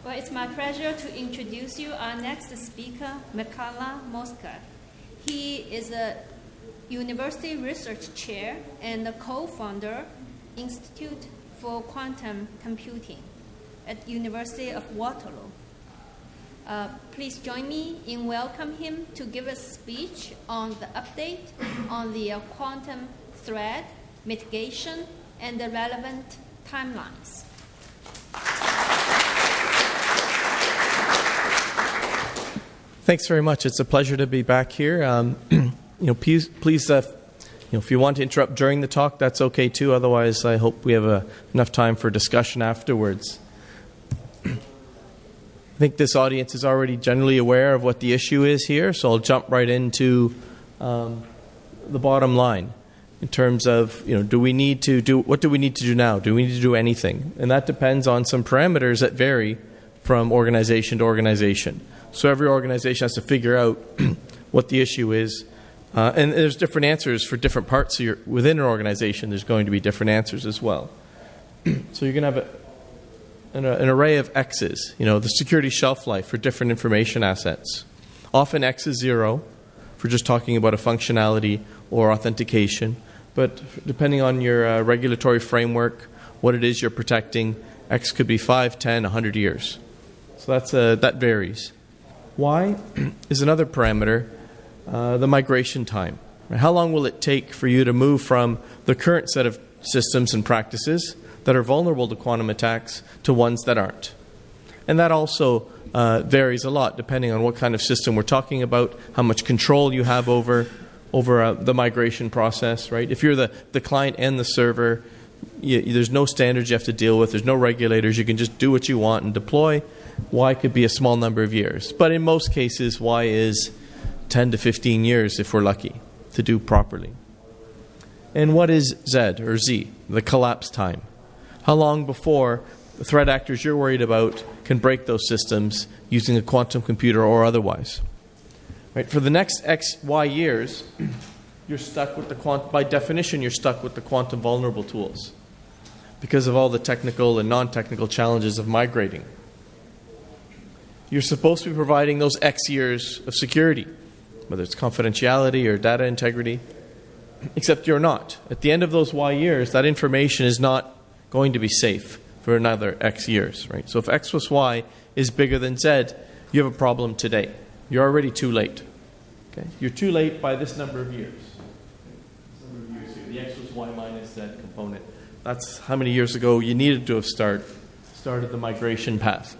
Well, it's my pleasure to introduce you our next speaker, Mykala Moska. He is a University Research Chair and the co-founder Institute for Quantum Computing at University of Waterloo. Please join me in welcoming him to give a speech on the update on the quantum threat mitigation and the relevant timelines. Thanks very much. It's a pleasure to be back here. Please, if you want to interrupt during the talk, that's okay too. Otherwise, I hope we have enough time for discussion afterwards. I think this audience is already generally aware of what the issue is here, so I'll jump right into the bottom line in terms of, what do we need to do now? Do we need to do anything? And that depends on some parameters that vary from organization to organization. So every organization has to figure out what the issue is. And there's different answers for different parts within an organization. There's going to be different answers as well. So you're going to have an array of X's, the security shelf life for different information assets. Often X is 0 for just talking about a functionality or authentication. But depending on your regulatory framework, what it is you're protecting, X could be 5, 10, 100 years. So that varies. Y is another parameter, the migration time. How long will it take for you to move from the current set of systems and practices that are vulnerable to quantum attacks to ones that aren't? And that also varies a lot depending on what kind of system we're talking about, how much control you have over the migration process, right? If you're the client and the server, there's no standards you have to deal with. There's no regulators. You can just do what you want and deploy. Y could be a small number of years. But in most cases, Y is 10 to 15 years if we're lucky to do properly. And what is Z or Z, the collapse time? How long before the threat actors you're worried about can break those systems using a quantum computer or otherwise? Right? For the next X, Y years, you're stuck with by definition, you're stuck with the quantum vulnerable tools because of all the technical and non-technical challenges of migrating. You're supposed to be providing those X years of security, whether it's confidentiality or data integrity, except you're not. At the end of those Y years, that information is not going to be safe for another X years, right? So if X plus Y is bigger than Z, you have a problem today. You're already too late. Okay? You're too late by this number of years. This number of years here, the X plus Y minus Z component. That's how many years ago you needed to have started the migration path.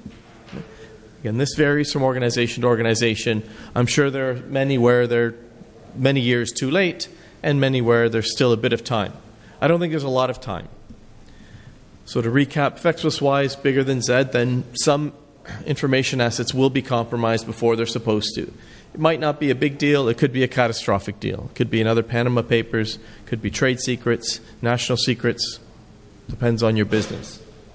Again, this varies from organization to organization. I'm sure there are many where they're many years too late and many where there's still a bit of time. I don't think there's a lot of time. So to recap, if X plus Y is bigger than Z, then some information assets will be compromised before they're supposed to. It might not be a big deal. It could be a catastrophic deal. It could be another Panama Papers. It could be trade secrets, national secrets. Depends on your business.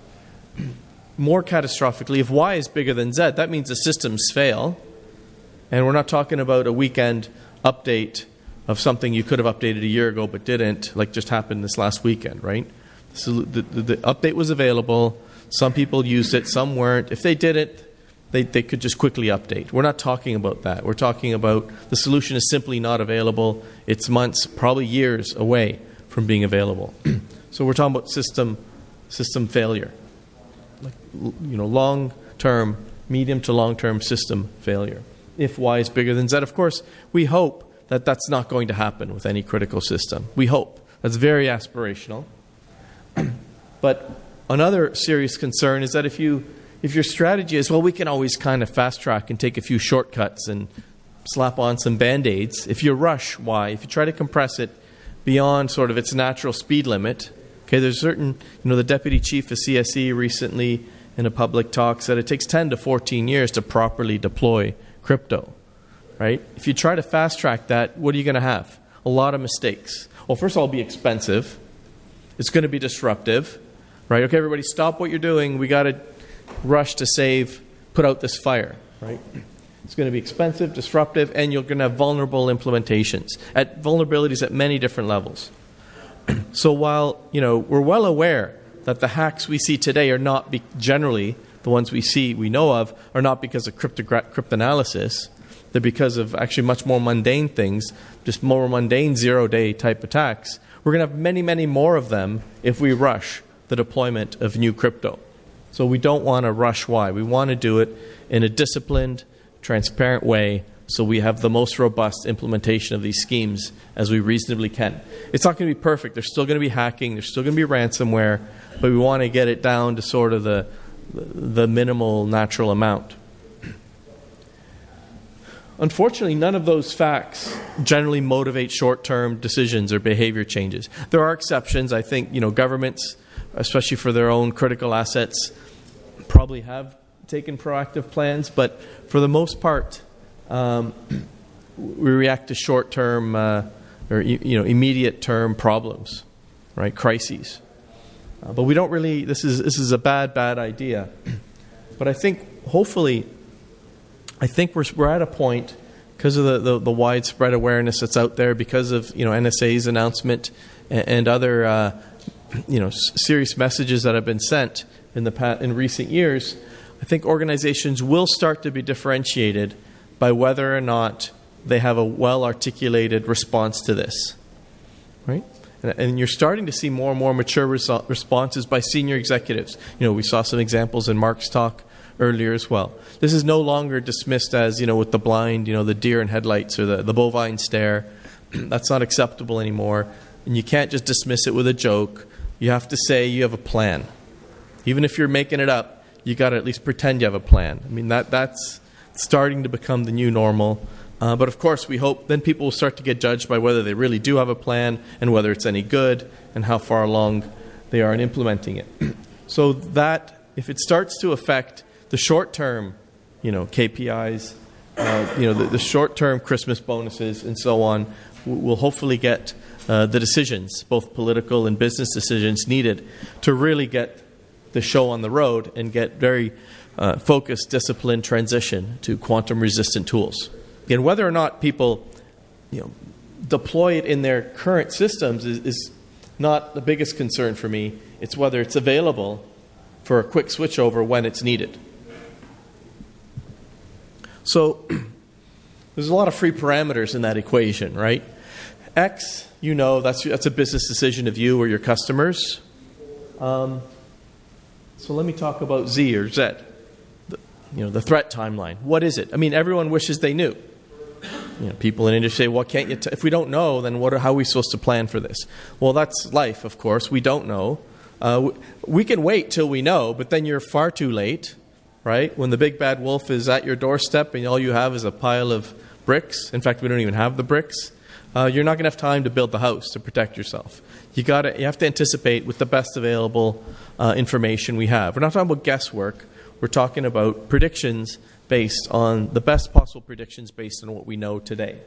More catastrophically, if Y is bigger than Z, that means the systems fail. And we're not talking about a weekend update of something you could have updated a year ago but didn't, like just happened this last weekend, right? So the update was available. Some people used it, some weren't. If they did it, they could just quickly update. We're not talking about that. We're talking about the solution is simply not available. It's months, probably years away from being available. So we're talking about system failure. Long-term, medium to long-term system failure. If Y is bigger than Z, of course, we hope that that's not going to happen with any critical system. We hope. That's very aspirational. But another serious concern is that if your strategy is, well, we can always kind of fast-track and take a few shortcuts and slap on some Band-Aids. If you rush Y, if you try to compress it beyond sort of its natural speed limit, okay, there's certain, the deputy chief of CSE recently in a public talk said it takes 10 to 14 years to properly deploy crypto, right? If you try to fast track that, what are you going to have? A lot of mistakes. Well, first of all, it'll be expensive. It's going to be disruptive, right? Okay, everybody stop what you're doing. We got to rush to put out this fire, right? It's going to be expensive, disruptive, and you're going to have vulnerable implementations, vulnerabilities at many different levels. So while, we're well aware that the hacks we see today are not generally the ones we know of, are not because of cryptanalysis. They're because of actually much more mundane things, just more mundane zero-day type attacks. We're going to have many, many more of them if we rush the deployment of new crypto. So we don't want to rush. Why? We want to do it in a disciplined, transparent way so we have the most robust implementation of these schemes as we reasonably can. It's not going to be perfect. There's still going to be hacking. There's still going to be ransomware. But we want to get it down to sort of the minimal natural amount. Unfortunately, none of those facts generally motivate short-term decisions or behavior changes. There are exceptions. I think, governments, especially for their own critical assets, probably have taken proactive plans. But for the most part, we react to short-term or immediate-term problems, right? Crises. But we don't really. This is a bad idea. But I think hopefully. I think we're at a point, because of the widespread awareness that's out there, because of NSA's announcement and other serious messages that have been sent in recent years. I think organizations will start to be differentiated by whether or not they have a well-articulated response to this, right? And you're starting to see more and more mature responses by senior executives. We saw some examples in Mark's talk earlier as well. This is no longer dismissed as, with the blind, the deer in headlights or the bovine stare. That's not acceptable anymore. And you can't just dismiss it with a joke. You have to say you have a plan. Even if you're making it up, you got to at least pretend you have a plan. I mean, that's starting to become the new normal. But of course, we hope then people will start to get judged by whether they really do have a plan and whether it's any good and how far along they are in implementing it. So that, if it starts to affect the short-term, KPIs, the short-term Christmas bonuses and so on, we'll hopefully get the decisions, both political and business decisions, needed to really get the show on the road and get very focused, disciplined transition to quantum-resistant tools. And whether or not people, deploy it in their current systems is not the biggest concern for me. It's whether it's available for a quick switchover when it's needed. So there's a lot of free parameters in that equation, right? X, that's a business decision of you or your customers. So let me talk about Z or Z, the threat timeline. What is it? I mean, everyone wishes they knew. People in industry say, well, can't you if we don't know, then how are we supposed to plan for this? Well, that's life, of course. We don't know. We can wait till we know, but then you're far too late, right? When the big bad wolf is at your doorstep and all you have is a pile of bricks. In fact, we don't even have the bricks. You're not going to have time to build the house to protect yourself. You have to anticipate with the best available information we have. We're not talking about guesswork. We're talking about predictions based on the best possible predictions based on what we know today.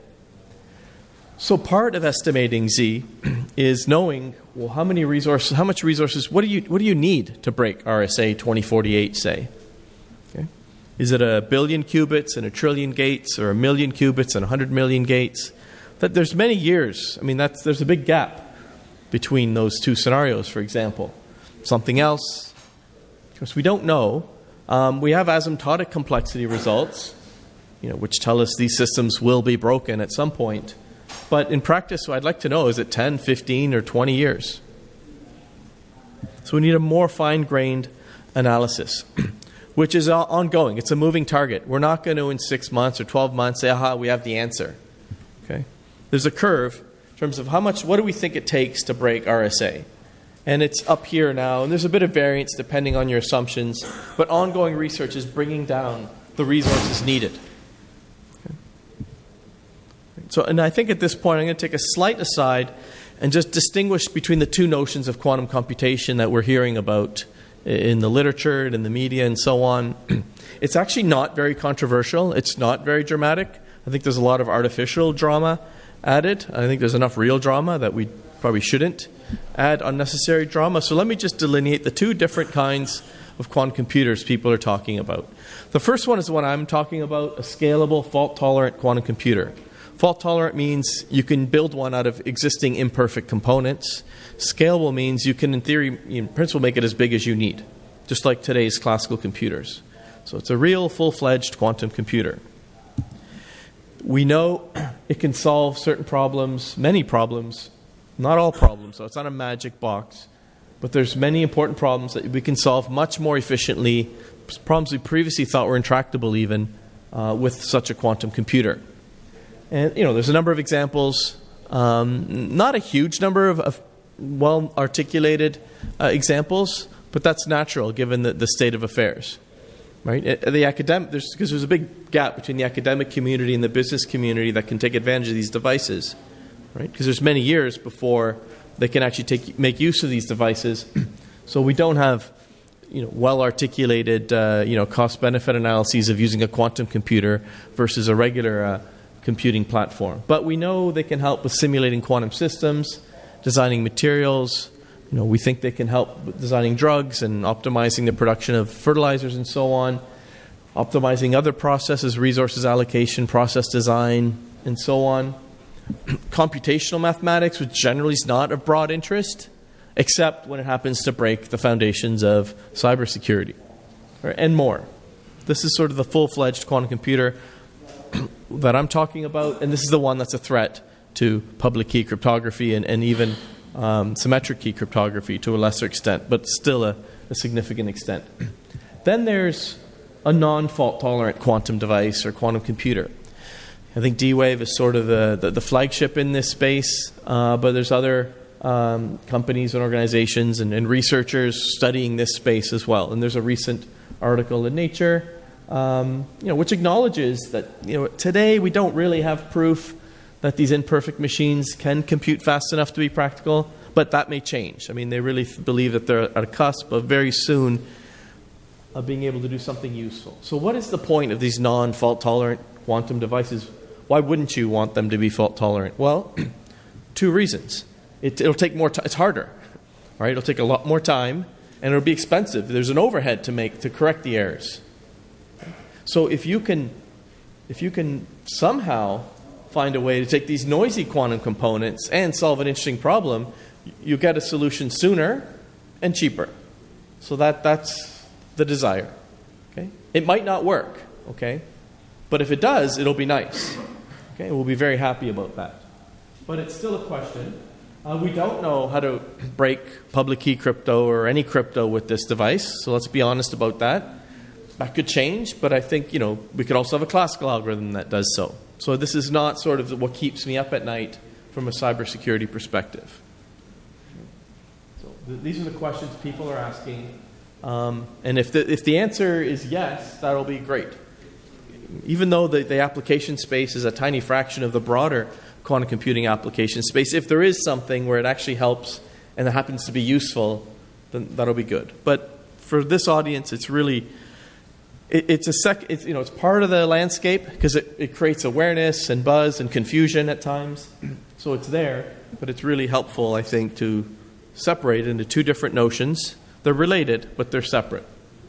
So part of estimating Z is knowing, well, how much resources, what do you need to break RSA 2048, say? Okay. Is it 1 billion qubits and 1 trillion gates, or 1 million qubits and 100 million gates? There's many years. I mean, there's a big gap between those two scenarios, for example. Something else, of course, we don't know. We have asymptotic complexity results, which tell us these systems will be broken at some point. But in practice, what I'd like to know, is it 10, 15, or 20 years? So we need a more fine-grained analysis, which is ongoing. It's a moving target. We're not going to, in 6 months or 12 months, say, aha, we have the answer. Okay? There's a curve in terms of what do we think it takes to break RSA? And it's up here now, and there's a bit of variance depending on your assumptions, but ongoing research is bringing down the resources needed. Okay. So, and I think at this point I'm going to take a slight aside and just distinguish between the two notions of quantum computation that we're hearing about in the literature and in the media and so on. It's actually not very controversial. It's not very dramatic. I think there's a lot of artificial drama added. I think there's enough real drama that we probably shouldn't add unnecessary drama. So let me just delineate the two different kinds of quantum computers people are talking about. The first one is the one I'm talking about, a scalable, fault-tolerant quantum computer. Fault-tolerant means you can build one out of existing imperfect components. Scalable means you can, in theory, in principle, make it as big as you need. just like today's classical computers. So it's a real full-fledged quantum computer. We know it can solve certain problems, many problems, not all problems, so it's not a magic box, but there's many important problems that we can solve much more efficiently, problems we previously thought were intractable even, with such a quantum computer. And, there's a number of examples, not a huge number of well-articulated examples, but that's natural given the state of affairs. Right? Because there's a big gap between the academic community and the business community that can take advantage of these devices. Right? Because there's many years before they can actually make use of these devices. So we don't have well-articulated cost-benefit analyses of using a quantum computer versus a regular computing platform. But we know they can help with simulating quantum systems, designing materials. We think they can help with designing drugs and optimizing the production of fertilizers and so on, optimizing other processes, resources allocation, process design, and so on. Computational mathematics, which generally is not of broad interest, except when it happens to break the foundations of cybersecurity, and more. This is sort of the full-fledged quantum computer that I'm talking about, and this is the one that's a threat to public key cryptography and even symmetric key cryptography to a lesser extent, but still a significant extent. Then there's a non-fault tolerant quantum device or quantum computer. I think D-Wave is sort of the flagship in this space, but there's other companies and organizations and researchers studying this space as well. And there's a recent article in Nature, which acknowledges that today we don't really have proof that these imperfect machines can compute fast enough to be practical, but that may change. I mean, they really believe that they're at a cusp of very soon of being able to do something useful. So what is the point of these non-fault tolerant quantum devices? Why wouldn't you want them to be fault tolerant? Well, two reasons. It'll take more time. It's harder, right? It'll take a lot more time, and it'll be expensive. There's an overhead to correct the errors. So if you can somehow find a way to take these noisy quantum components and solve an interesting problem, you get a solution sooner and cheaper. So that's the desire. Okay? It might not work, okay? But if it does, it'll be nice. Okay? We'll be very happy about that. But it's still a question. We don't know how to break public key crypto or any crypto with this device, so let's be honest about that. That could change, but I think, we could also have a classical algorithm that does so. So this is not sort of what keeps me up at night from a cybersecurity perspective. So these are the questions people are asking. And if the answer is yes, that'll be great. Even though the application space is a tiny fraction of the broader quantum computing application space, if there is something where it actually helps and it happens to be useful, then that'll be good. But for this audience, it's really... It's part of the landscape because it creates awareness and buzz and confusion at times. So it's there, but it's really helpful, I think, to separate into two different notions. They're related, but they're separate.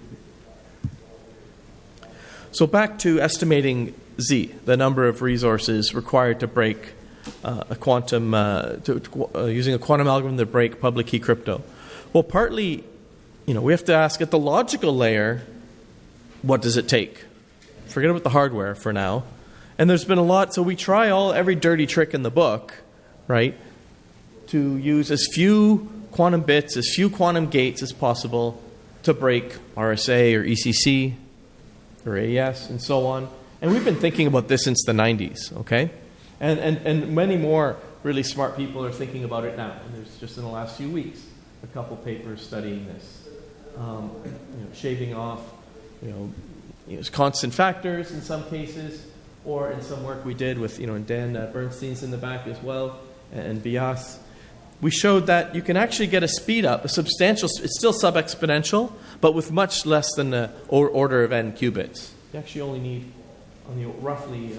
So back to estimating Z, the number of resources required to break a quantum, using a quantum algorithm to break public key crypto. Well, partly, we have to ask at the logical layer, what does it take? Forget about the hardware for now. And there's been a lot, so we try every dirty trick in the book, right, to use as few quantum bits, as few quantum gates as possible to break RSA or ECC or AES and so on. And we've been thinking about this since the 90s, okay? And many more really smart people are thinking about it now. And there's just in the last few weeks a couple papers studying this, shaving off constant factors in some cases, or in some work we did with, and Dan Bernstein's in the back as well, and Bias. We showed that you can actually get a speed up, a substantial, it's still sub-exponential, but with much less than the order of n qubits. You actually only need roughly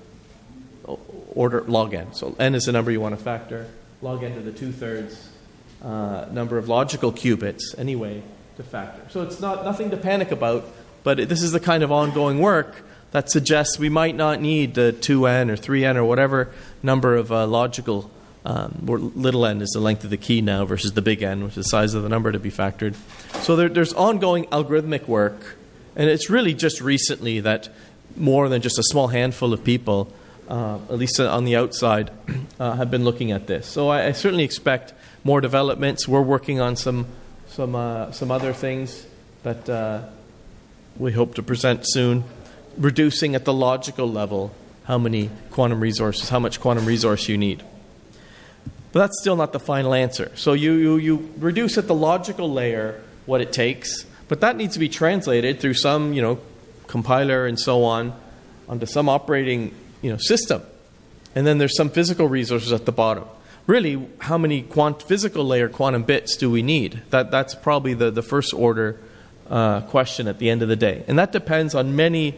order log n. So n is the number you want to factor, log n to the 2/3 number of logical qubits anyway to factor. So it's nothing to panic about. But this is the kind of ongoing work that suggests we might not need the 2n or 3n or whatever number of logical where little n is the length of the key now versus the big N, which is the size of the number to be factored. So there's ongoing algorithmic work, and it's really just recently that more than just a small handful of people, at least on the outside, have been looking at this. So I certainly expect more developments. We're working on some other things that we hope to present soon, reducing at the logical level how much quantum resource you need. But that's still not the final answer. So you reduce at the logical layer what it takes, but that needs to be translated through some compiler and so on onto some operating system. And then there's some physical resources at the bottom. Really, how many physical layer quantum bits do we need? That's probably the first order question at the end of the day. And that depends on many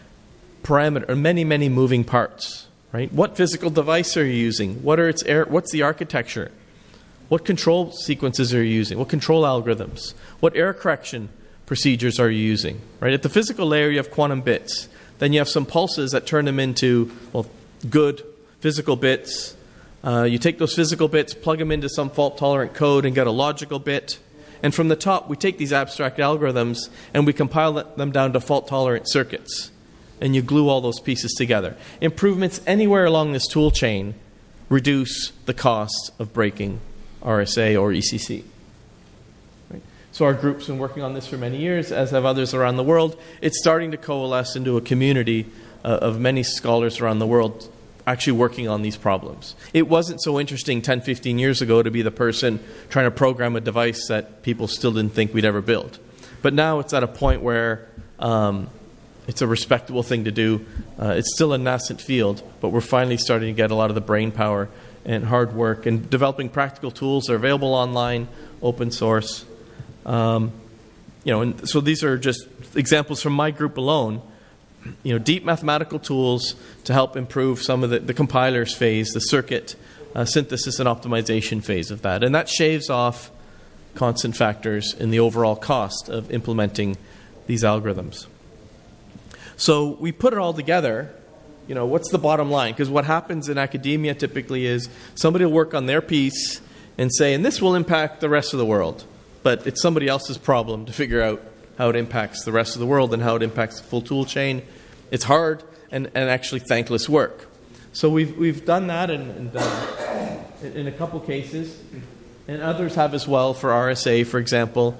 many moving parts. Right? What physical device are you using? What's the architecture? What control sequences are you using? What control algorithms? What error correction procedures are you using? Right? At the physical layer, you have quantum bits. Then you have some pulses that turn them into good physical bits. You take those physical bits, plug them into some fault-tolerant code, and get a logical bit. And from the top, we take these abstract algorithms and we compile them down to fault-tolerant circuits. And you glue all those pieces together. Improvements anywhere along this tool chain reduce the cost of breaking RSA or ECC. Right? So our group's been working on this for many years, as have others around the world. It's starting to coalesce into a community of many scholars around the world actually working on these problems. It wasn't so interesting 10, 15 years ago to be the person trying to program a device that people still didn't think we'd ever build. But now it's at a point where it's a respectable thing to do. It's still a nascent field, but we're finally starting to get a lot of the brain power and hard work. And developing practical tools are available online, open source. And so these are just examples from my group alone. Deep mathematical tools to help improve some of the compilers phase, the circuit synthesis and optimization phase of that. And that shaves off constant factors in the overall cost of implementing these algorithms. So we put it all together. What's the bottom line? Because what happens in academia typically is somebody will work on their piece and say, and this will impact the rest of the world. But it's somebody else's problem to figure out how it impacts the rest of the world and how it impacts the full tool chain. It's hard and actually thankless work. So we've done that in a couple cases, and others have as well for RSA, for example.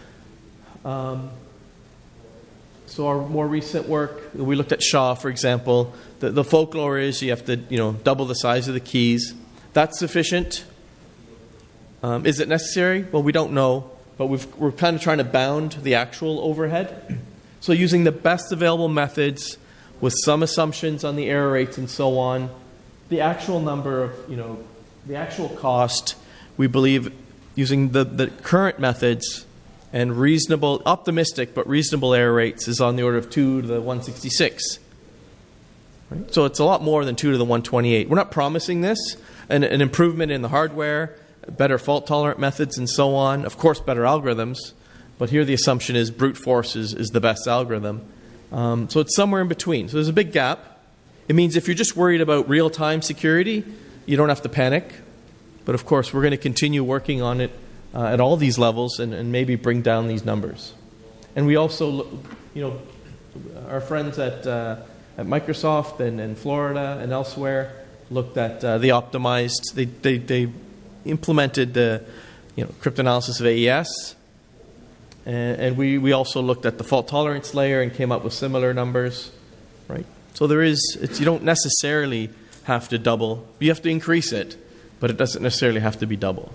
So our more recent work, we looked at SHA, for example. The folklore is you have to double the size of the keys. That's sufficient. Is it necessary? Well, we don't know, but we're kind of trying to bound the actual overhead. So using the best available methods with some assumptions on the error rates and so on, the actual number of, the actual cost, we believe using the current methods and optimistic but reasonable error rates is on the order of 2 to the 166. Right? So it's a lot more than 2 to the 128. We're not promising this. An improvement in the hardware, better fault-tolerant methods, and so on. Of course, better algorithms. But here the assumption is brute force is the best algorithm. So it's somewhere in between. So there's a big gap. It means if you're just worried about real-time security, you don't have to panic. But of course, we're going to continue working on it at all these levels and maybe bring down these numbers. And we also, our friends at Microsoft and in Florida and elsewhere looked at the optimized. They implemented the cryptanalysis of AES, and we also looked at the fault tolerance layer and came up with similar numbers, right? So you don't necessarily have to double. You have to increase it, but it doesn't necessarily have to be double.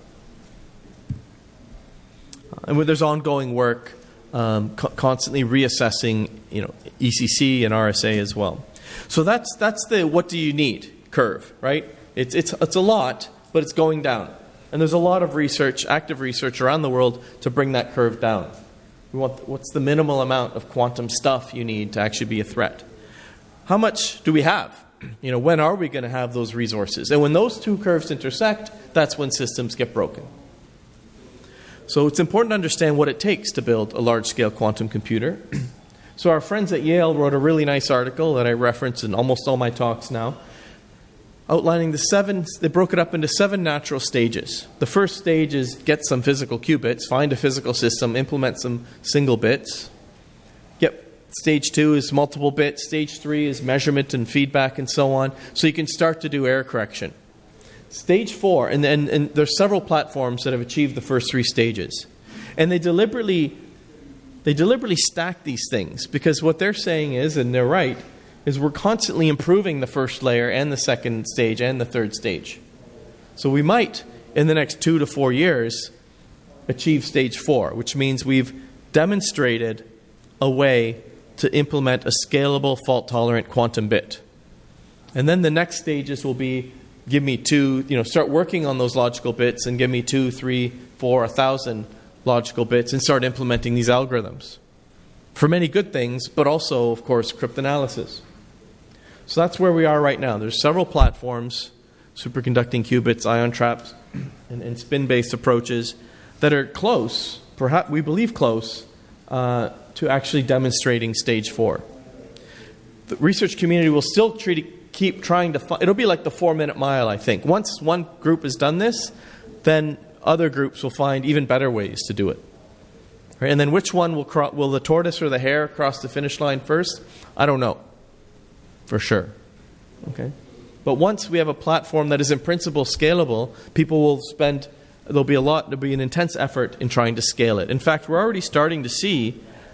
And there's ongoing work, constantly reassessing, ECC and RSA as well. So that's the what do you need curve, right? It's a lot, but it's going down. And there's a lot of research, active research around the world to bring that curve down. What's the minimal amount of quantum stuff you need to actually be a threat? How much do we have? When are we going to have those resources? And when those two curves intersect, that's when systems get broken. So it's important to understand what it takes to build a large-scale quantum computer. So our friends at Yale wrote a really nice article that I reference in almost all my talks now outlining they broke it up into 7 natural stages. The first stage is get some physical qubits, find a physical system, implement some single bits. Stage 2 is multiple bits. Stage 3 is measurement and feedback and so on. So you can start to do error correction. Stage 4, and there's several platforms that have achieved the first 3 stages. And they deliberately stack these things because what they're saying is, and they're right, is we're constantly improving the first layer and the second stage and the third stage. So we might, in the next 2 to 4 years, achieve stage 4, which means we've demonstrated a way to implement a scalable, fault-tolerant quantum bit. And then the next stages will be, give me 2, start working on those logical bits and give me 2, 3, 4, 1,000 logical bits and start implementing these algorithms. For many good things, but also, of course, cryptanalysis. So that's where we are right now. There's several platforms, superconducting qubits, ion traps, and spin-based approaches that are close, perhaps we believe close, to actually demonstrating stage 4. The research community will still keep trying to it'll be like the 4-minute mile, I think. Once one group has done this, then other groups will find even better ways to do it. Right? And then which one will the tortoise or the hare cross the finish line first? I don't know. For sure. Okay? But once we have a platform that is in principle scalable, people will there'll be an intense effort in trying to scale it. In fact, we're already starting to see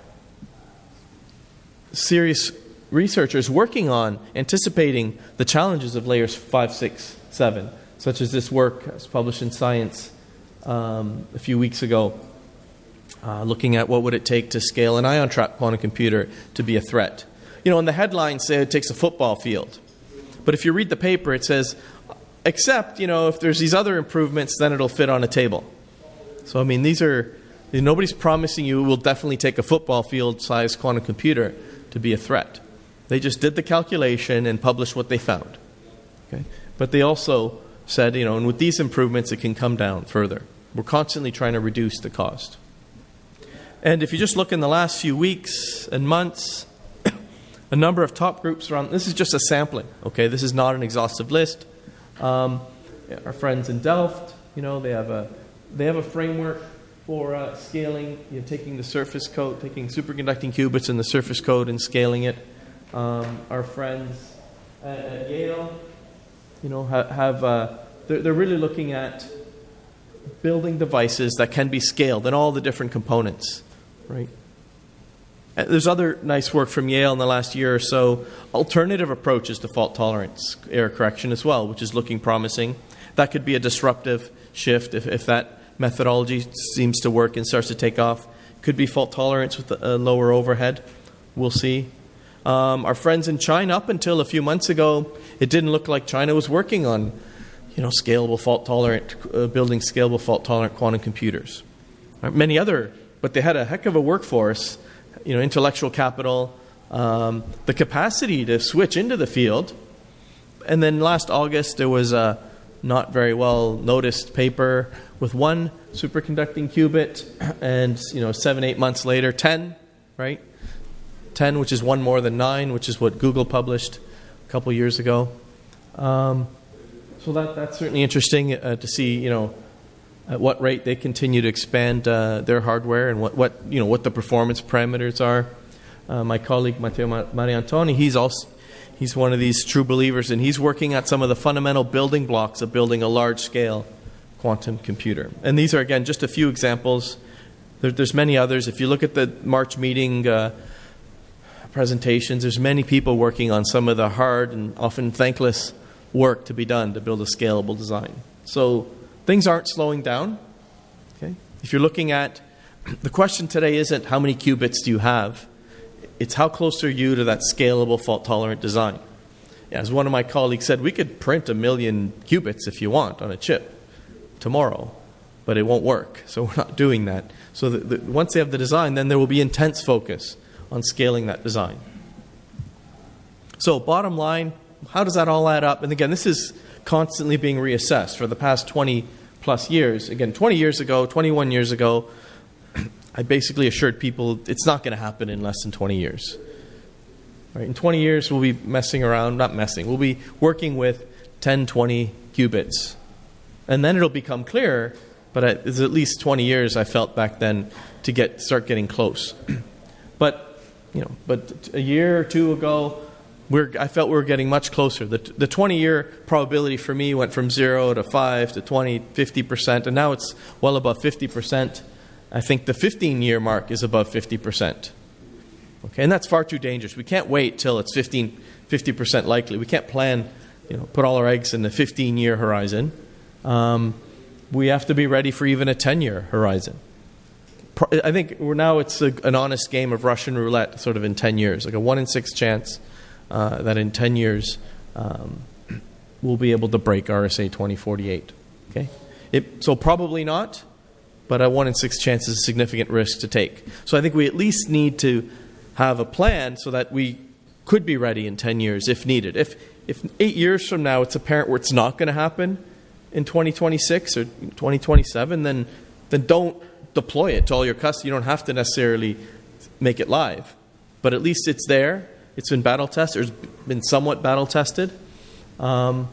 serious researchers working on anticipating the challenges of layers 5, 6, 7, such as this work was published in Science a few weeks ago, looking at what would it take to scale an ion trap quantum computer to be a threat. And the headlines say it takes a football field. But if you read the paper, it says, except, if there's these other improvements, then it'll fit on a table. So, nobody's promising you it will definitely take a football field-sized quantum computer to be a threat. They just did the calculation and published what they found. Okay? But they also said, and with these improvements, it can come down further. We're constantly trying to reduce the cost. And if you just look in the last few weeks and months, a number of top groups around, this is just a sampling, okay? This is not an exhaustive list. Our friends in Delft, they have a framework for scaling, taking the surface code, taking superconducting qubits in the surface code and scaling it. Our friends at Yale, they're really looking at building devices that can be scaled in all the different components, right? There's other nice work from Yale in the last year or so, alternative approaches to fault tolerance, error correction as well, which is looking promising. That could be a disruptive shift if that methodology seems to work and starts to take off. Could be fault tolerance with a lower overhead. We'll see. Our friends in China, up until a few months ago, it didn't look like China was working on, scalable fault tolerant, building scalable fault tolerant quantum computers. Many other, but they had a heck of a workforce, intellectual capital, the capacity to switch into the field. And then last August, there was a not very well noticed paper with 1 superconducting qubit, and 7-8 months later, 10, right? 10, which is 1 more than 9, which is what Google published a couple years ago. So that's certainly interesting to see, at what rate they continue to expand their hardware and what the performance parameters are. My colleague Matteo Mariantoni, he's one of these true believers, and he's working at some of the fundamental building blocks of building a large-scale quantum computer. And these are, again, just a few examples. There's many others. If you look at the March meeting presentations, there's many people working on some of the hard and often thankless work to be done to build a scalable design. So things aren't slowing down. Okay? If you're looking at, the question today isn't how many qubits do you have, it's how close are you to that scalable fault-tolerant design. As one of my colleagues said, we could print 1 million qubits if you want on a chip tomorrow, but it won't work. So we're not doing that. So once they have the design, then there will be intense focus on scaling that design. So bottom line, how does that all add up? And again, this is constantly being reassessed for the past 20 plus years. Again, 20 years ago, 21 years ago, I basically assured people it's not going to happen in less than 20 years. Right? In 20 years, we'll be we'll be working with 10, 20 qubits. And then it'll become clearer, but it's at least 20 years I felt back then to start getting close. But a year or two ago, I felt we were getting much closer. The 20-year probability for me went from 0 to 5 to 20, 50%, and now it's well above 50%. I think the 15-year mark is above 50%. Okay, and that's far too dangerous. We can't wait till it's 50% likely. We can't plan, put all our eggs in the 15-year horizon. We have to be ready for even a 10-year horizon. I think it's an honest game of Russian roulette, sort of in 10 years, like a 1 in 6 chance that in 10 years we'll be able to break RSA 2048. Okay, so probably not, but a 1 in 6 chance is a significant risk to take. So I think we at least need to have a plan so that we could be ready in 10 years if needed. If 8 years from now it's apparent where it's not going to happen in 2026 or 2027, then don't deploy it to all your customers. You don't have to necessarily make it live, but at least it's there. It's been battle tested. It's been somewhat battle tested, and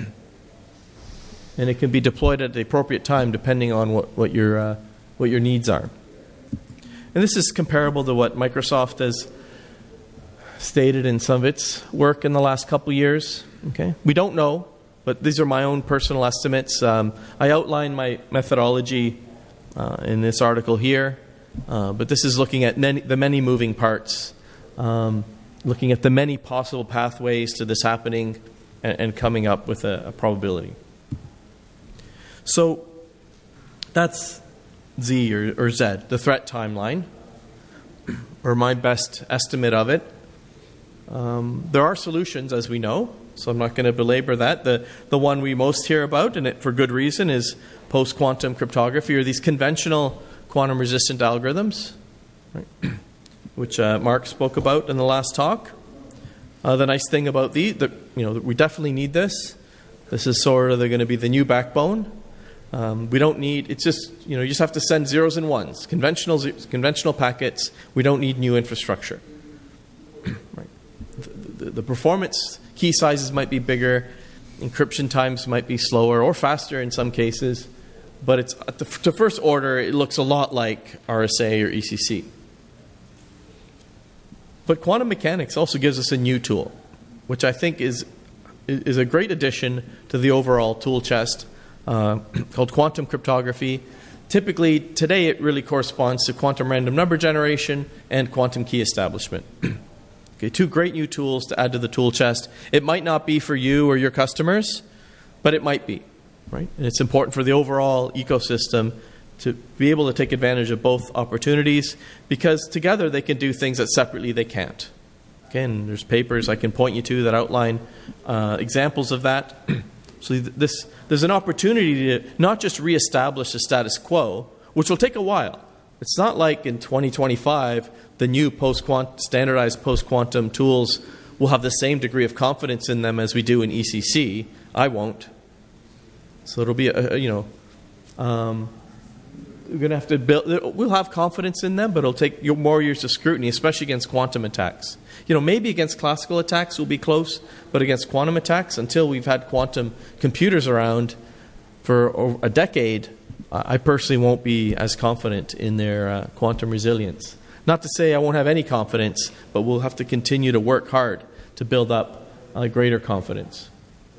it can be deployed at the appropriate time depending on what your needs are. And this is comparable to what Microsoft has stated in some of its work in the last couple of years. Okay, we don't know, but these are my own personal estimates. I outline my methodology in this article here, but this is looking at the many moving parts, looking at the many possible pathways to this happening and coming up with a probability. So that's Z or Z, the threat timeline, or my best estimate of it. There are solutions, as we know, so I'm not going to belabor that. The one we most hear about, and for good reason, is post-quantum cryptography, or these conventional quantum-resistant algorithms, right, which Mark spoke about in the last talk. The nice thing about we definitely need this. This is sort of going to be the new backbone. We don't need, it's just, you just have to send zeros and ones, conventional packets. We don't need new infrastructure. Right. The performance key sizes might be bigger, encryption times might be slower or faster in some cases, but it's to first order, it looks a lot like RSA or ECC. But quantum mechanics also gives us a new tool, which I think is a great addition to the overall tool chest, called quantum cryptography. Typically, today it really corresponds to quantum random number generation and quantum key establishment. Okay, two great new tools to add to the tool chest. It might not be for you or your customers, but it might be, right? And it's important for the overall ecosystem to be able to take advantage of both opportunities, because together they can do things that separately they can't. Okay, and there's papers I can point you to that outline examples of that. So there's an opportunity to not just reestablish the status quo, which will take a while. It's not like in 2025 the new standardized post-quantum tools will have the same degree of confidence in them as we do in ECC. I won't. So it'll be we're going to have to build. We'll have confidence in them, but it'll take more years of scrutiny, especially against quantum attacks. Maybe against classical attacks we'll be close, but against quantum attacks, until we've had quantum computers around for a decade, I personally won't be as confident in their quantum resilience. Not to say I won't have any confidence, but we'll have to continue to work hard to build up greater confidence.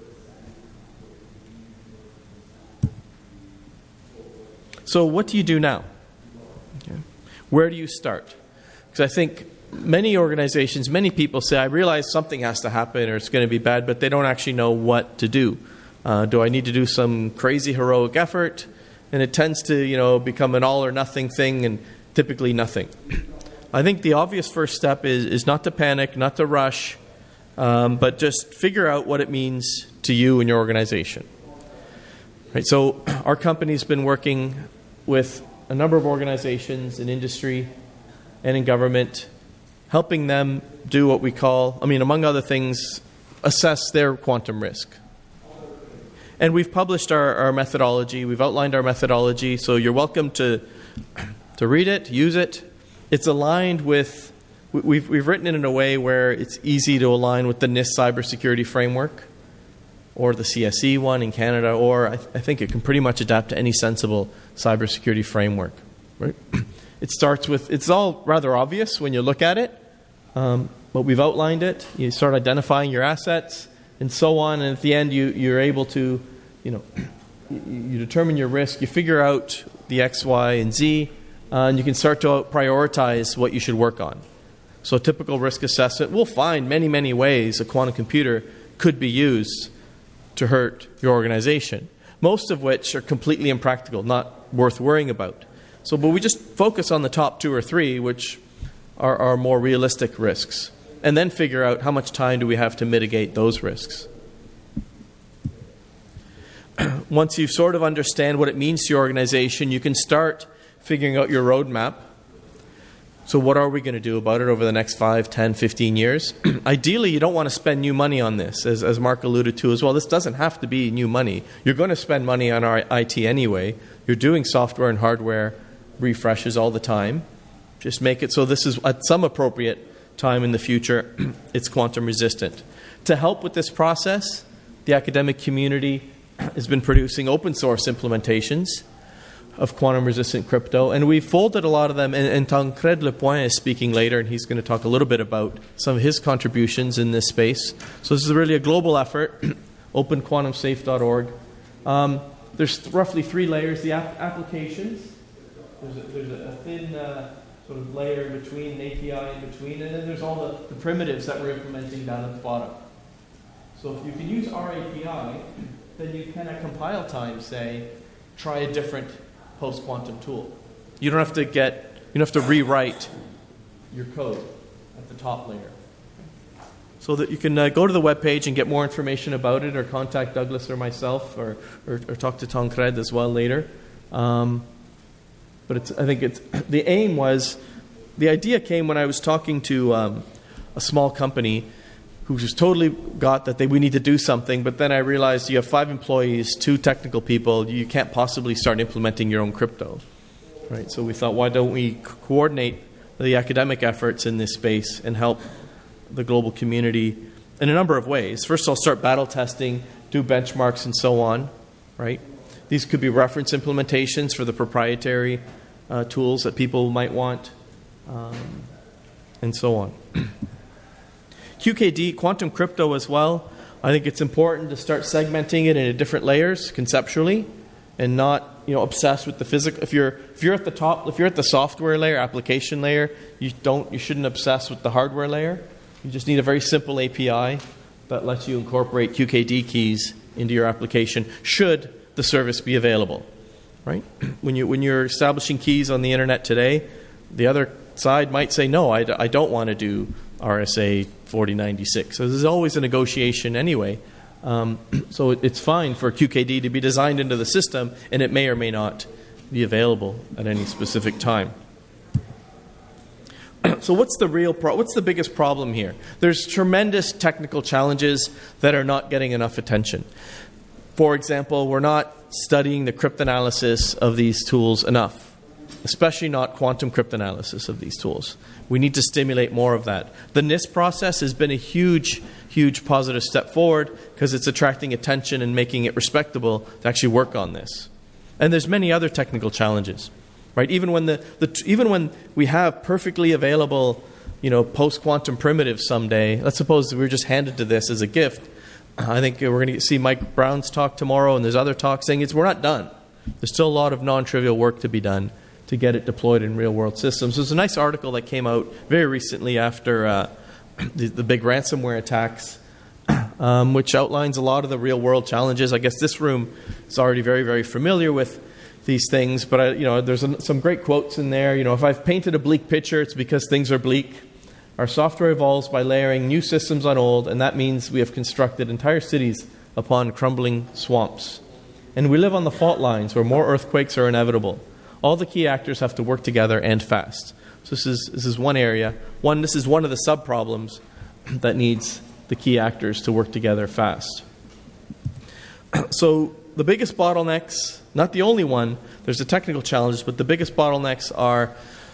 So what do you do now? Okay. Where do you start? Because I think many organizations, many people say, I realize something has to happen or it's going to be bad, but they don't actually know what to do. Do I need to do some crazy heroic effort? And it tends to, become an all or nothing thing, and typically nothing. I think the obvious first step is not to panic, not to rush, but just figure out what it means to you and your organization. Right, so our company's been working with a number of organizations in industry and in government, helping them do what we call, among other things, assess their quantum risk. And we've published our methodology. We've outlined our methodology, so you're welcome to read it, use it. It's aligned with, we've written it in a way where it's easy to align with the NIST cybersecurity framework, or the CSE one in Canada, or I think it can pretty much adapt to any sensible cybersecurity framework. Right? It starts with, it's all rather obvious when you look at it, but we've outlined it. You start identifying your assets and so on, and at the end you're able to, you determine your risk, you figure out the X, Y, and Z, and you can start to prioritize what you should work on. So a typical risk assessment will find many, many ways a quantum computer could be used to hurt your organization, most of which are completely impractical, not worth worrying about. So, but we just focus on the top 2 or 3, which are more realistic risks, and then figure out how much time do we have to mitigate those risks. Once you sort of understand what it means to your organization, you can start figuring out your roadmap. So what are we going to do about it over the next 5, 10, 15 years? Ideally, you don't want to spend new money on this, as Mark alluded to as well. This doesn't have to be new money. You're going to spend money on our IT anyway. You're doing software and hardware refreshes all the time. Just make it so this is at some appropriate time in the future, it's quantum resistant. To help with this process, the academic community has been producing open source implementations of quantum-resistant crypto, and we've folded a lot of them, and Tancred Lepoint is speaking later, and he's going to talk a little bit about some of his contributions in this space. So this is really a global effort, openquantumsafe.org. There's roughly 3 layers. The applications, there's a thin sort of layer in between, an API in between, and then there's all the primitives that we're implementing down at the bottom. So if you can use our API, then you can at compile time say, try a different post-quantum tool. You don't have to rewrite your code at the top layer. So that you can go to the webpage and get more information about it, or contact Douglas or myself, or talk to Tancred as well later. But I think the aim was, the idea came when I was talking to a small company who just totally got that we need to do something, but then I realized you have 5 employees, 2 technical people, you can't possibly start implementing your own crypto. Right? So we thought, why don't we coordinate the academic efforts in this space and help the global community in a number of ways. First, I'll start battle testing, do benchmarks, and so on. Right? These could be reference implementations for the proprietary tools that people might want, and so on. QKD, quantum crypto as well. I think it's important to start segmenting it into different layers conceptually, and not obsess with the physical. If you're at the top, if you're at the software layer, application layer, you shouldn't obsess with the hardware layer. You just need a very simple API that lets you incorporate QKD keys into your application, should the service be available. Right? When you're establishing keys on the internet today, the other side might say, no, I don't want to do RSA 4096. So there's always a negotiation anyway. So it's fine for QKD to be designed into the system, and it may or may not be available at any specific time. So what's the biggest problem here? There's tremendous technical challenges that are not getting enough attention. For example, we're not studying the cryptanalysis of these tools enough, especially not quantum cryptanalysis of these tools. We need to stimulate more of that. The NIST process has been a huge, huge positive step forward because it's attracting attention and making it respectable to actually work on this. And there's many other technical challenges, right? Even when we have perfectly available, post-quantum primitives someday, let's suppose we're just handed to this as a gift. I think we're going to see Mike Brown's talk tomorrow, and there's other talks saying we're not done. There's still a lot of non-trivial work to be done to get it deployed in real-world systems. There's a nice article that came out very recently after the big ransomware attacks, which outlines a lot of the real-world challenges. I guess this room is already very, very familiar with these things, but there's some great quotes in there. If I've painted a bleak picture, it's because things are bleak. Our software evolves by layering new systems on old, and that means we have constructed entire cities upon crumbling swamps. And we live on the fault lines where more earthquakes are inevitable. All the key actors have to work together and fast. So this is one area. This is one of the sub-problems that needs the key actors to work together fast. So the biggest bottlenecks, not the only one, there's the technical challenges, but the biggest bottlenecks are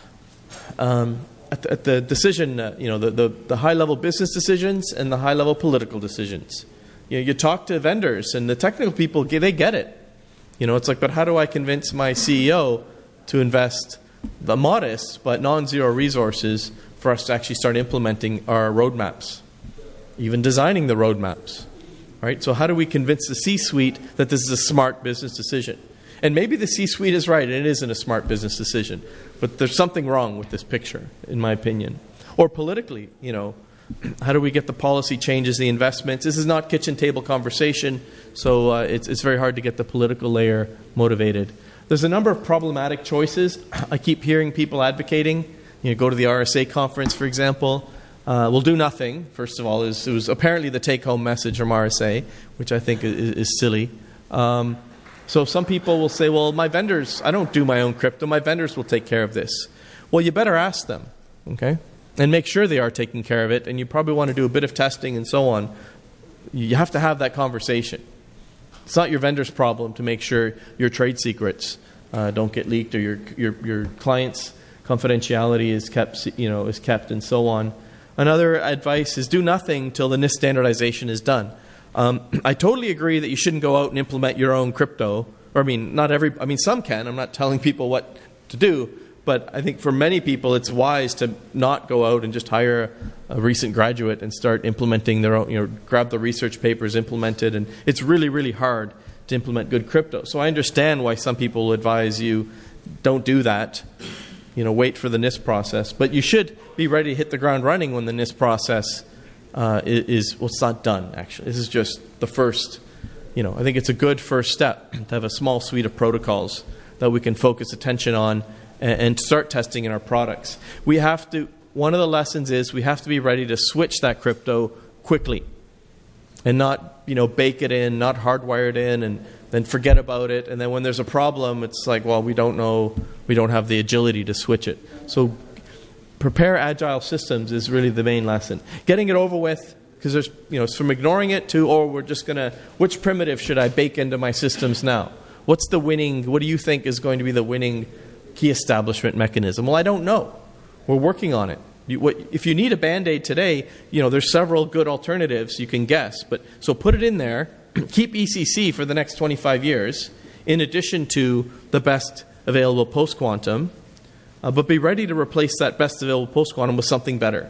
at the decision, the high-level business decisions and the high-level political decisions. you talk to vendors, and the technical people, they get it. It's like, but how do I convince my CEO to invest the modest but non-zero resources for us to actually start implementing our roadmaps, even designing the roadmaps? Right? So how do we convince the C-suite that this is a smart business decision? And maybe the C-suite is right, and it isn't a smart business decision. But there's something wrong with this picture, in my opinion. Or politically, how do we get the policy changes, the investments? This is not kitchen table conversation, so it's very hard to get the political layer motivated. There's a number of problematic choices. I keep hearing people advocating. Go to the RSA conference, for example. We'll do nothing, first of all. It was apparently the take-home message from RSA, which I think is silly. So some people will say, well, my vendors, I don't do my own crypto. My vendors will take care of this. Well, you better ask them, okay? And make sure they are taking care of it. And you probably want to do a bit of testing and so on. You have to have that conversation. It's not your vendor's problem to make sure your trade secrets don't get leaked, or your client's confidentiality is kept and so on. Another advice is do nothing till the NIST standardization is done. I totally agree that you shouldn't go out and implement your own crypto. Some can. I'm not telling people what to do. But I think for many people, it's wise to not go out and just hire a recent graduate and start implementing their own, grab the research papers, implement it. And it's really, really hard to implement good crypto. So I understand why some people advise you don't do that. Wait for the NIST process. But you should be ready to hit the ground running when the NIST process it's not done, actually. This is just the first, I think it's a good first step to have a small suite of protocols that we can focus attention on and start testing in our products. One of the lessons is we have to be ready to switch that crypto quickly and not, bake it in, not hardwire it in, and then forget about it. And then when there's a problem, it's like, well, we don't know, we don't have the agility to switch it. So prepare agile systems is really the main lesson. Getting it over with, because there's, it's from ignoring it to, we're just going to, which primitive should I bake into my systems now? What do you think is going to be the winning key establishment mechanism? Well, I don't know. We're working on it. If you need a Band-Aid today, there's several good alternatives you can guess. So put it in there. Keep ECC for the next 25 years, in addition to the best available post-quantum. But be ready to replace that best available post-quantum with something better.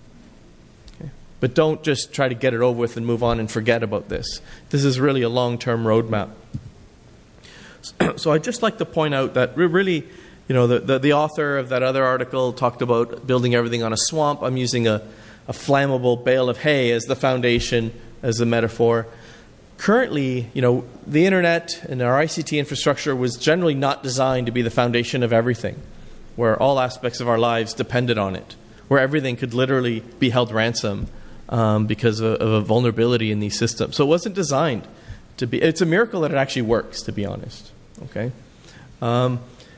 Okay. But don't just try to get it over with and move on and forget about this. This is really a long-term roadmap. So I'd just like to point out that really, the author of that other article talked about building everything on a swamp. I'm using a flammable bale of hay as the foundation, as the metaphor. Currently, the internet and our ICT infrastructure was generally not designed to be the foundation of everything, where all aspects of our lives depended on it, where everything could literally be held ransom because of a vulnerability in these systems. So it wasn't designed to be. It's a miracle that it actually works, to be honest. Okay, but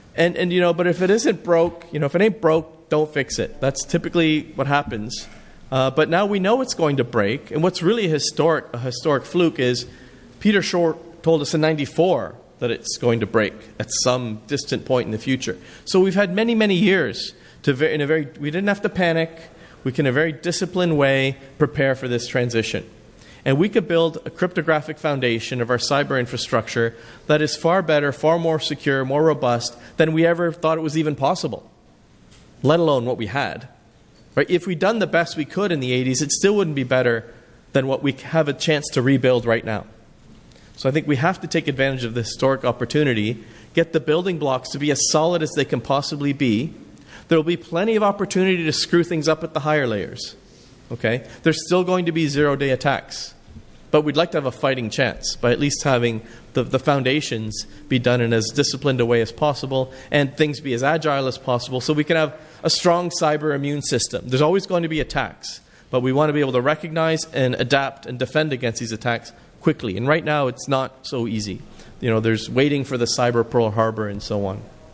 if it isn't broke, if it ain't broke, don't fix it. That's typically what happens. But now we know it's going to break, and what's really a historic fluke is Peter Shor told us in '94 that it's going to break at some distant point in the future. So we've had many, many years we didn't have to panic. We can, in a very disciplined way, prepare for this transition. And we could build a cryptographic foundation of our cyber infrastructure that is far better, far more secure, more robust than we ever thought it was even possible, let alone what we had. Right? If we'd done the best we could in the 80s, it still wouldn't be better than what we have a chance to rebuild right now. So I think we have to take advantage of the historic opportunity, get the building blocks to be as solid as they can possibly be. There will be plenty of opportunity to screw things up at the higher layers. Okay? There's still going to be zero-day attacks. But we'd like to have a fighting chance by at least having the foundations be done in as disciplined a way as possible and things be as agile as possible so we can have a strong cyber immune system. There's always going to be attacks, but we want to be able to recognize and adapt and defend against these attacks quickly. And right now, it's not so easy. There's waiting for the cyber Pearl Harbor and so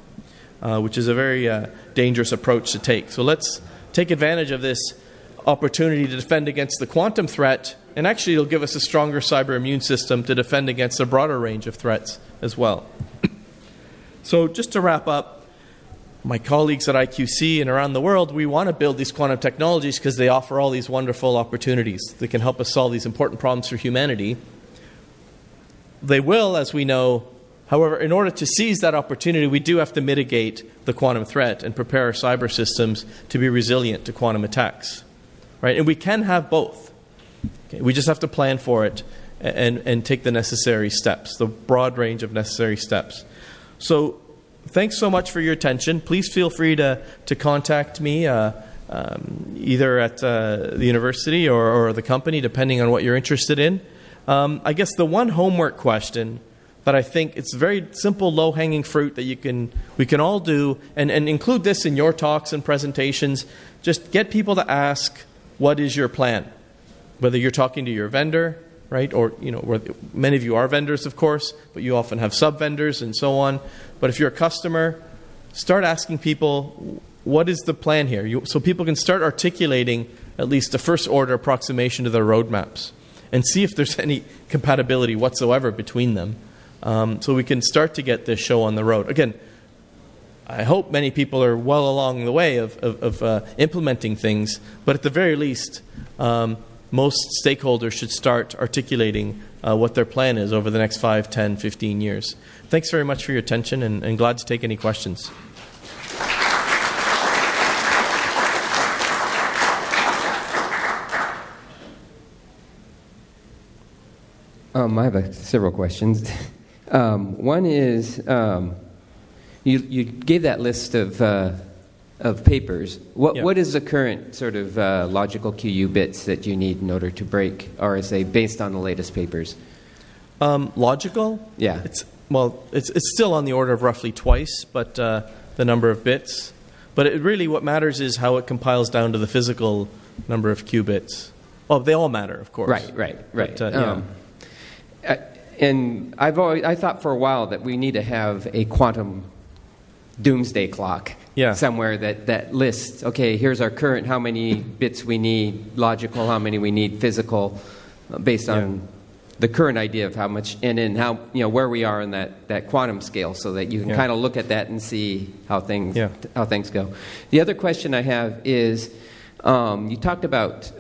on, which is a very dangerous approach to take. So let's take advantage of this opportunity to defend against the quantum threat, and actually it'll give us a stronger cyber immune system to defend against a broader range of threats as well. So just to wrap up, my colleagues at IQC and around the world, we want to build these quantum technologies because they offer all these wonderful opportunities that can help us solve these important problems for humanity. They will, as we know. However, in order to seize that opportunity, we do have to mitigate the quantum threat and prepare our cyber systems to be resilient to quantum attacks. Right? And we can have both. Okay? We just have to plan for it and take the necessary steps, the broad range of necessary steps. So thanks so much for your attention. Please feel free to contact me either at the university or the company, depending on what you're interested in. I guess the one homework question that I think it's very simple, low-hanging fruit that we can all do, and include this in your talks and presentations. Just get people to ask, what is your plan? Whether you're talking to your vendor, right, or many of you are vendors, of course, but you often have sub-vendors and so on. But if you're a customer, start asking people, what is the plan here? So people can start articulating at least a first-order approximation to their roadmaps and see if there's any compatibility whatsoever between them. So we can start to get this show on the road. Again, I hope many people are well along the way of implementing things, but at the very least, most stakeholders should start articulating what their plan is over the next 5, 10, 15 years. Thanks very much for your attention, and glad to take any questions. I have several questions. One is, you gave that list of papers. What is the current sort of logical QU bits that you need in order to break RSA based on the latest papers? Logical? Yeah. It's still on the order of roughly twice, but the number of bits. But what matters is how it compiles down to the physical number of qubits. Well, they all matter, of course. Right. But, yeah. And I thought for a while that we need to have a quantum doomsday clock somewhere that lists, okay, here's our current, how many bits we need logical, how many we need physical, based on the current idea of how much, and then how, where we are in that quantum scale, so that you can kind of look at that and see how things go. The other question I have is, you talked about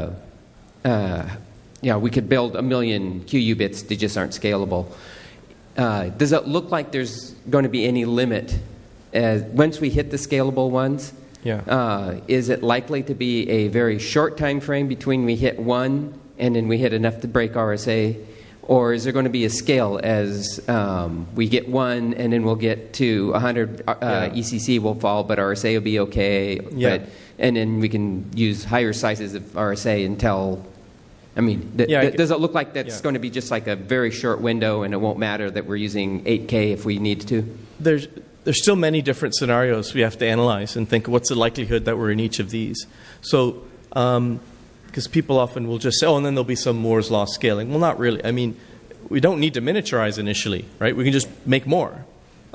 we could build 1 million QU bits, they just aren't scalable. Does it look like there's going to be any limit once we hit the scalable ones? Is it likely to be a very short time frame between we hit one and then we hit enough to break RSA? Or is there going to be a scale as we get one and then we'll get to 100, ECC will fall, but RSA will be okay. And then we can use higher sizes of RSA until... does it look like that's going to be just like a very short window and it won't matter that we're using 8K if we need to? There's still many different scenarios we have to analyze and think, what's the likelihood that we're in each of these? So, because people often will just say, and then there'll be some Moore's law scaling. Well, not really. We don't need to miniaturize initially, right? We can just make more.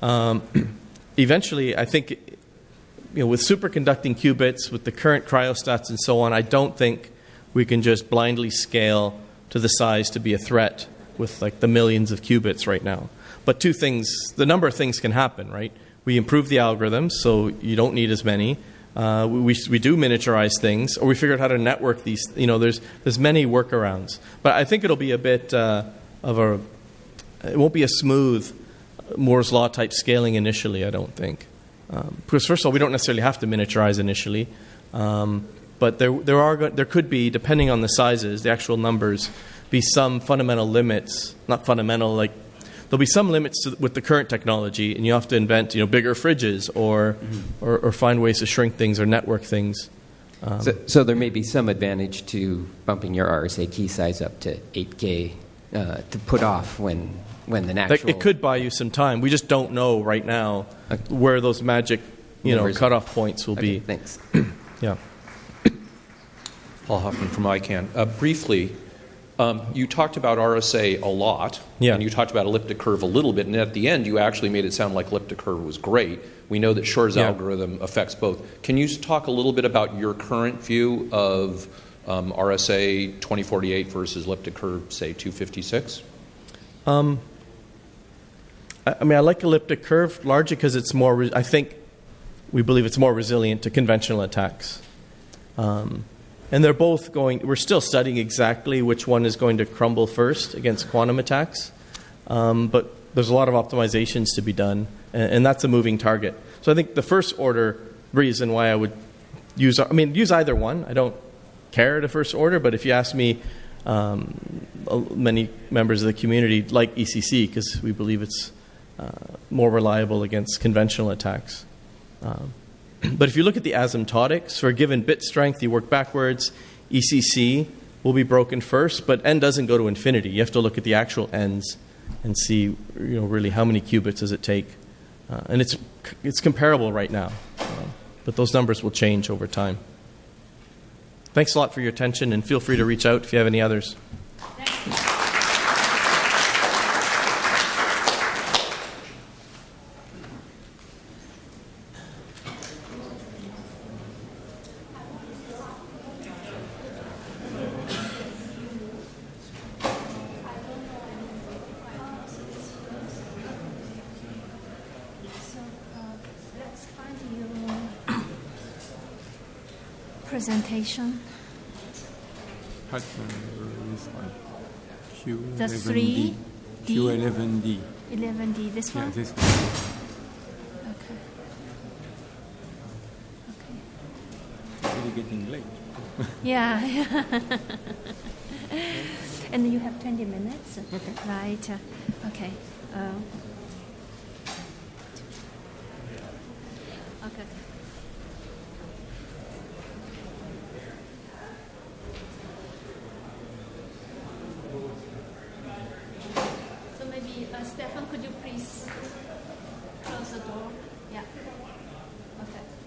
Eventually, I think, with superconducting qubits, with the current cryostats and so on, I don't think we can just blindly scale to the size to be a threat with the millions of qubits right now. But the number of things can happen, right? We improve the algorithms, so you don't need as many. We do miniaturize things, or we figure out how to network these. There's many workarounds. But I think it'll be a bit it won't be a smooth Moore's law type scaling initially, I don't think. Because first of all, we don't necessarily have to miniaturize initially. But there could be, depending on the sizes, the actual numbers, be some fundamental limits. Not fundamental, there'll be some limits with the current technology, and you have to invent, bigger fridges or find ways to shrink things or network things. So there may be some advantage to bumping your RSA key size up to 8K to put off when the natural... It could buy you some time. We just don't know right now where those magic, cutoff points will be. Thanks. Yeah. Paul Hoffman from ICANN. Briefly, you talked about RSA a lot, and you talked about elliptic curve a little bit, and at the end you actually made it sound like elliptic curve was great. We know that Shor's algorithm affects both. Can you talk a little bit about your current view of RSA 2048 versus elliptic curve, say, 256? I like elliptic curve largely because it's more, I think, we believe it's more resilient to conventional attacks. And they're both we're still studying exactly which one is going to crumble first against quantum attacks. But there's a lot of optimizations to be done, and that's a moving target. So I think the first order reason why I would use either one. I don't care the first order, but if you ask me, many members of the community like ECC because we believe it's more reliable against conventional attacks. But if you look at the asymptotics, for a given bit strength, you work backwards. ECC will be broken first, but n doesn't go to infinity. You have to look at the actual n's and see, really how many qubits does it take. And it's comparable right now, but those numbers will change over time. Thanks a lot for your attention, and feel free to reach out if you have any others. Presentation. Q11D. The 3D. Q11D. 11D. This one. Yeah, this one. Okay. It's really getting late. Yeah. And you have 20 minutes. Okay. Right. Okay. Okay. So maybe, Stefan, could you please close the door?